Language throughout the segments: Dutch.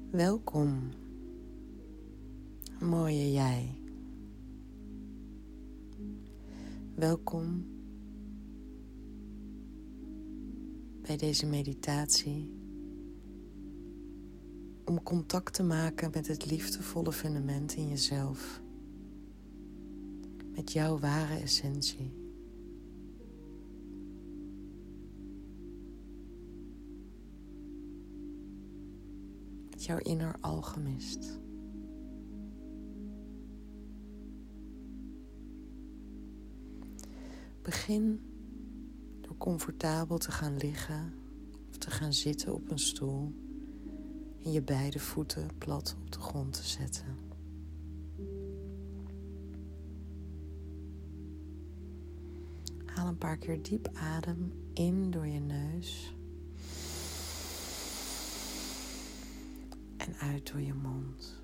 Welkom, mooie jij. Welkom bij deze meditatie om contact te maken met het liefdevolle fundament in jezelf, met jouw ware essentie. Met jouw inner alchemist. Begin door comfortabel te gaan liggen of te gaan zitten op een stoel en je beide voeten plat op de grond te zetten. Haal een paar keer diep adem in door je neus en uit door je mond.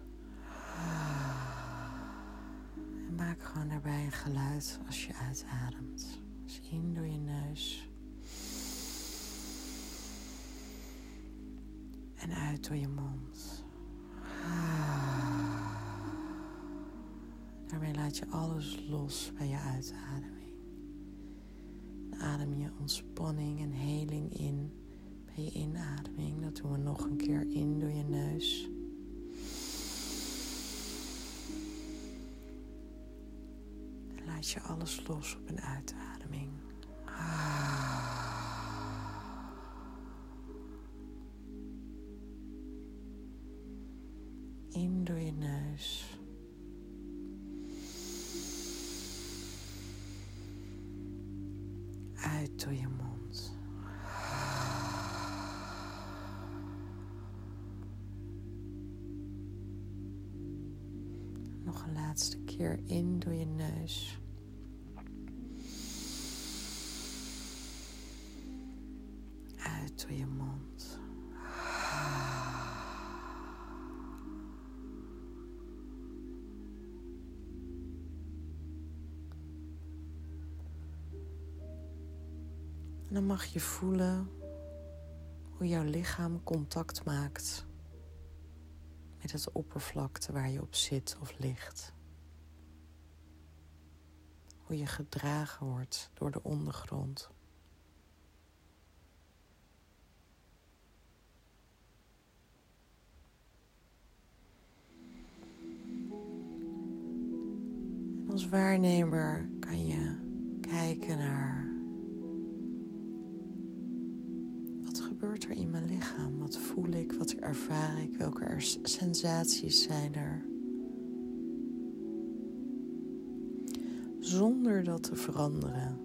En maak gewoon daarbij een geluid als je uitademt. Dus in door je neus en uit door je mond. Daarmee laat je alles los bij je uitademing. Dan adem je ontspanning en heling in bij je inademing. Dat doen we nog een keer in door je neus. En laat je alles los op een uitademing. In door je neus. Uit door je mond. Nog een laatste keer in door je neus. Uit door je mond. En dan mag je voelen hoe jouw lichaam contact maakt met het oppervlakte waar je op zit of ligt. Hoe je gedragen wordt door de ondergrond. En als waarnemer kan je kijken naar: wat gebeurt er in mijn lichaam? Wat voel ik? Wat ervaar ik? Welke sensaties zijn er? Zonder dat te veranderen.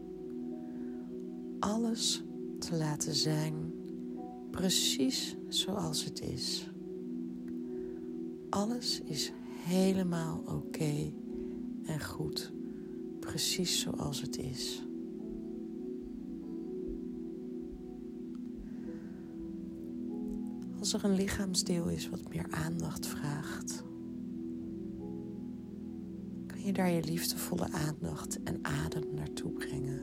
Alles te laten zijn precies zoals het is. Alles is helemaal oké en goed. Precies zoals het is. Als er een lichaamsdeel is wat meer aandacht vraagt, kan je daar je liefdevolle aandacht en adem naartoe brengen.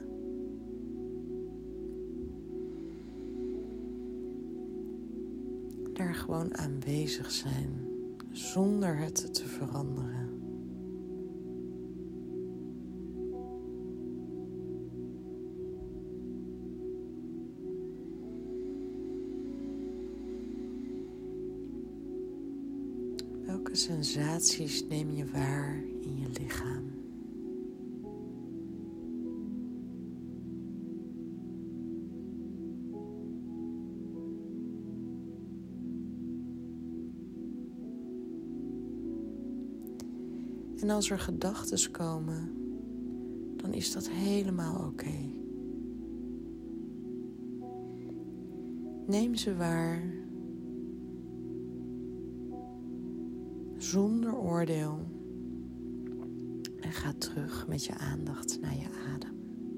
Daar gewoon aanwezig zijn, zonder het te veranderen. Welke sensaties neem je waar in je lichaam? En als er gedachten komen, dan is dat helemaal oké. Neem ze waar, zonder oordeel, en ga terug met je aandacht naar je adem.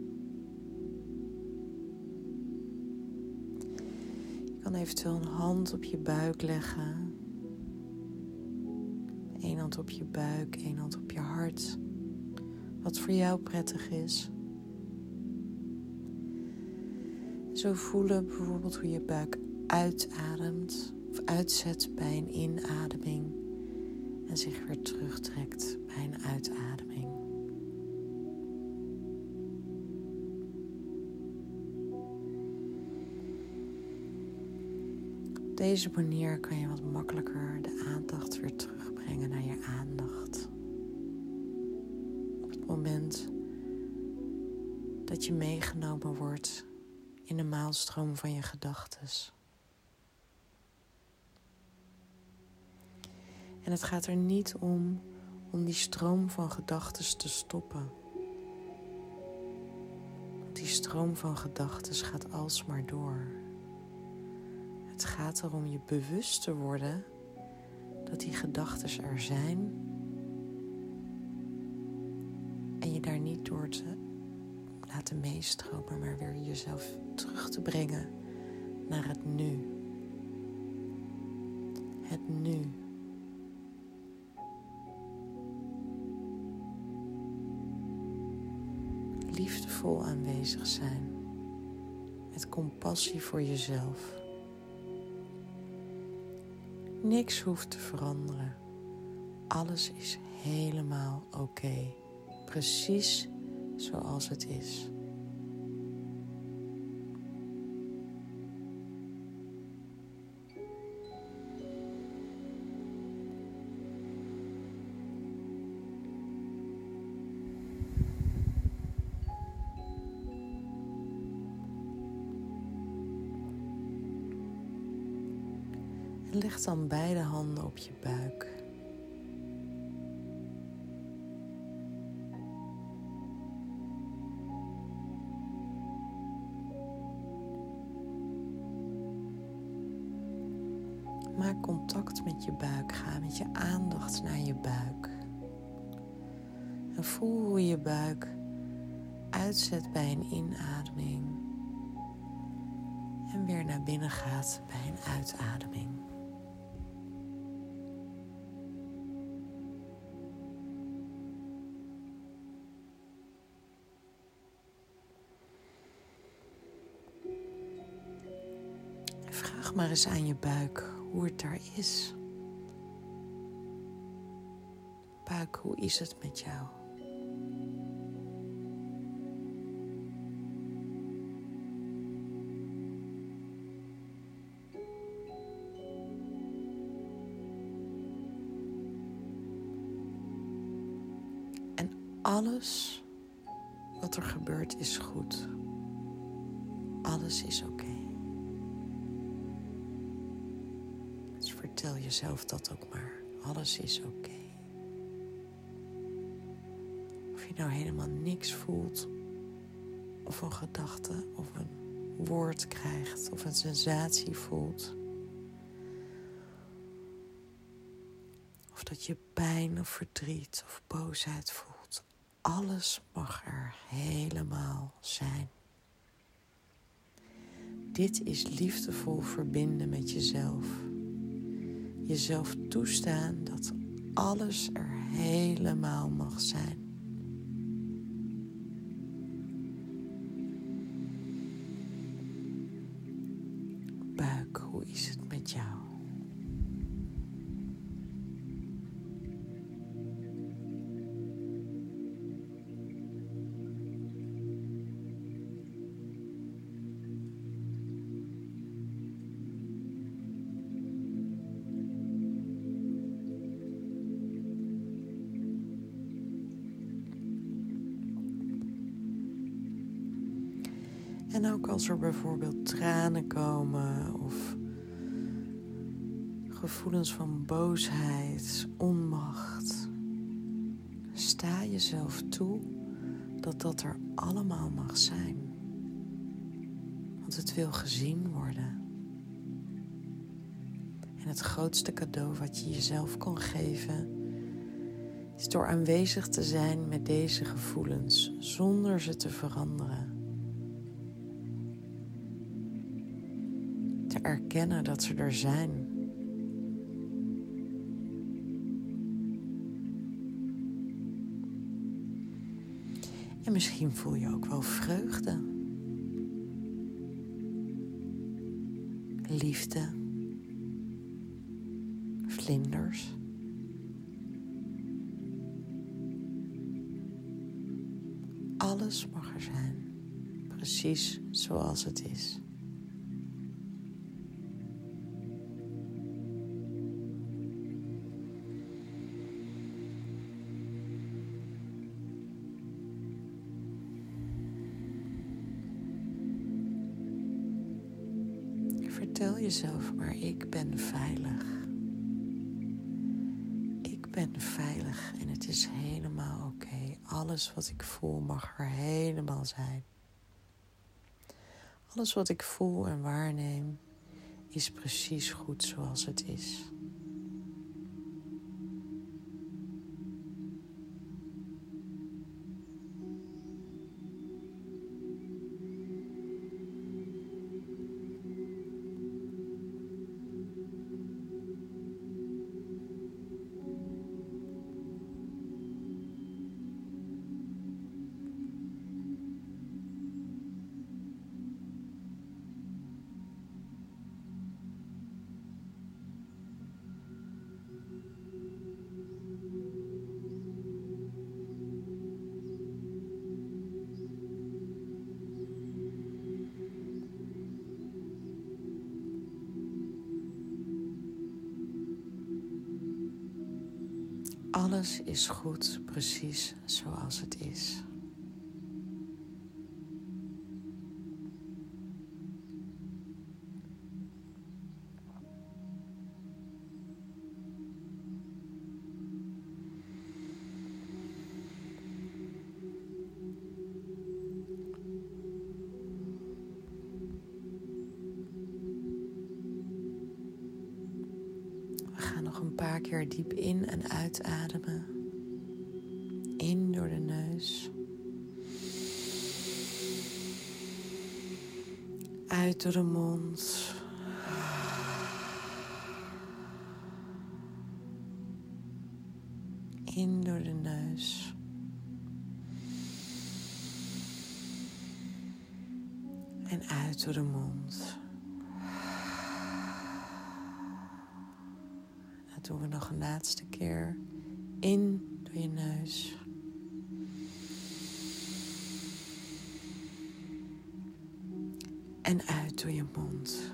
Je kan eventueel een hand op je buik leggen. Eén hand op je buik, één hand op je hart. Wat voor jou prettig is. Zo voelen bijvoorbeeld hoe je buik uitademt of uitzet bij een inademing en zich weer terugtrekt bij een uitademing. Op deze manier kan je wat makkelijker de aandacht weer terugbrengen naar je aandacht. Op het moment dat je meegenomen wordt in de maalstroom van je gedachtes. En het gaat er niet om die stroom van gedachtes te stoppen. Want die stroom van gedachtes gaat alsmaar door. Het gaat erom je bewust te worden dat die gedachtes er zijn en je daar niet door te laten meestromen, maar weer jezelf terug te brengen naar het nu. Het nu. Liefdevol aanwezig zijn. Met compassie voor jezelf. Niks hoeft te veranderen. Alles is helemaal oké. Precies zoals het is. En leg dan beide handen op je buik. Maak contact met je buik. Ga met je aandacht naar je buik. En voel hoe je buik uitzet bij een inademing. En weer naar binnen gaat bij een uitademing. Vraag maar eens aan je buik hoe het daar is. Buik, hoe is het met jou? En alles wat er gebeurt is goed. Alles is oké. Dus vertel jezelf dat ook maar. Alles is oké. Of je nou helemaal niks voelt, of een gedachte, of een woord krijgt, of een sensatie voelt. Of dat je pijn of verdriet of boosheid voelt. Alles mag er helemaal zijn. Dit is liefdevol verbinden met jezelf. Jezelf toestaan dat alles er helemaal mag zijn. Buik, hoe is het met jou? En ook als er bijvoorbeeld tranen komen of gevoelens van boosheid, onmacht. Sta jezelf toe dat dat er allemaal mag zijn. Want het wil gezien worden. En het grootste cadeau wat je jezelf kan geven is door aanwezig te zijn met deze gevoelens zonder ze te veranderen. Te erkennen dat ze er zijn. En misschien voel je ook wel vreugde. Liefde. vlinders. Alles mag er zijn, precies zoals het is. Vertel jezelf maar, ik ben veilig. Ik ben veilig en het is helemaal oké. Alles wat ik voel mag er helemaal zijn. Alles wat ik voel en waarneem is precies goed zoals het is. Alles is goed, precies zoals het is. Nog een paar keer diep in en uitademen. In door de neus. Uit door de mond. In door de neus. En uit door de mond. Dat doen we nog een laatste keer. In door je neus. En uit door je mond.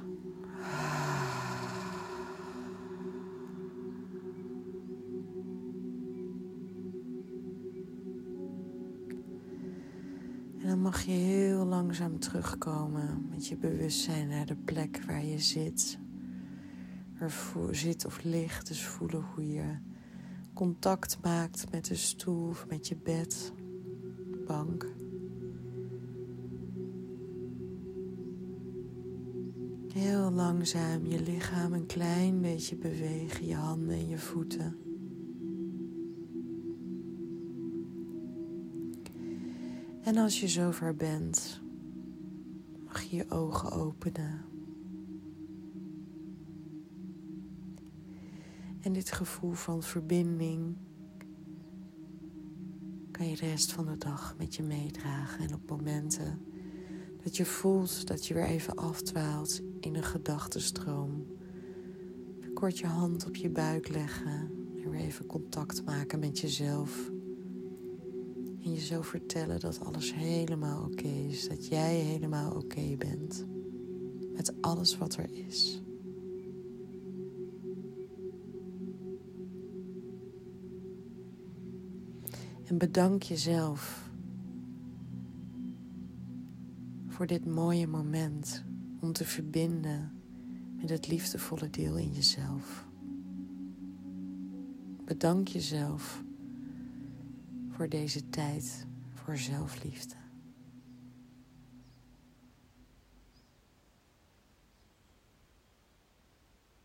En dan mag je heel langzaam terugkomen met je bewustzijn naar de plek waar je zit. Zit of ligt, dus voelen hoe je contact maakt met de stoel of met je bed, bank. Heel langzaam je lichaam een klein beetje bewegen, je handen en je voeten. En als je zover bent, mag je je ogen openen. En dit gevoel van verbinding kan je de rest van de dag met je meedragen. En op momenten dat je voelt dat je weer even afdwaalt in een gedachtenstroom, even kort je hand op je buik leggen en weer even contact maken met jezelf. En je zo vertellen dat alles helemaal oké is, dat jij helemaal oké bent met alles wat er is. En bedank jezelf voor dit mooie moment om te verbinden met het liefdevolle deel in jezelf. Bedank jezelf voor deze tijd voor zelfliefde.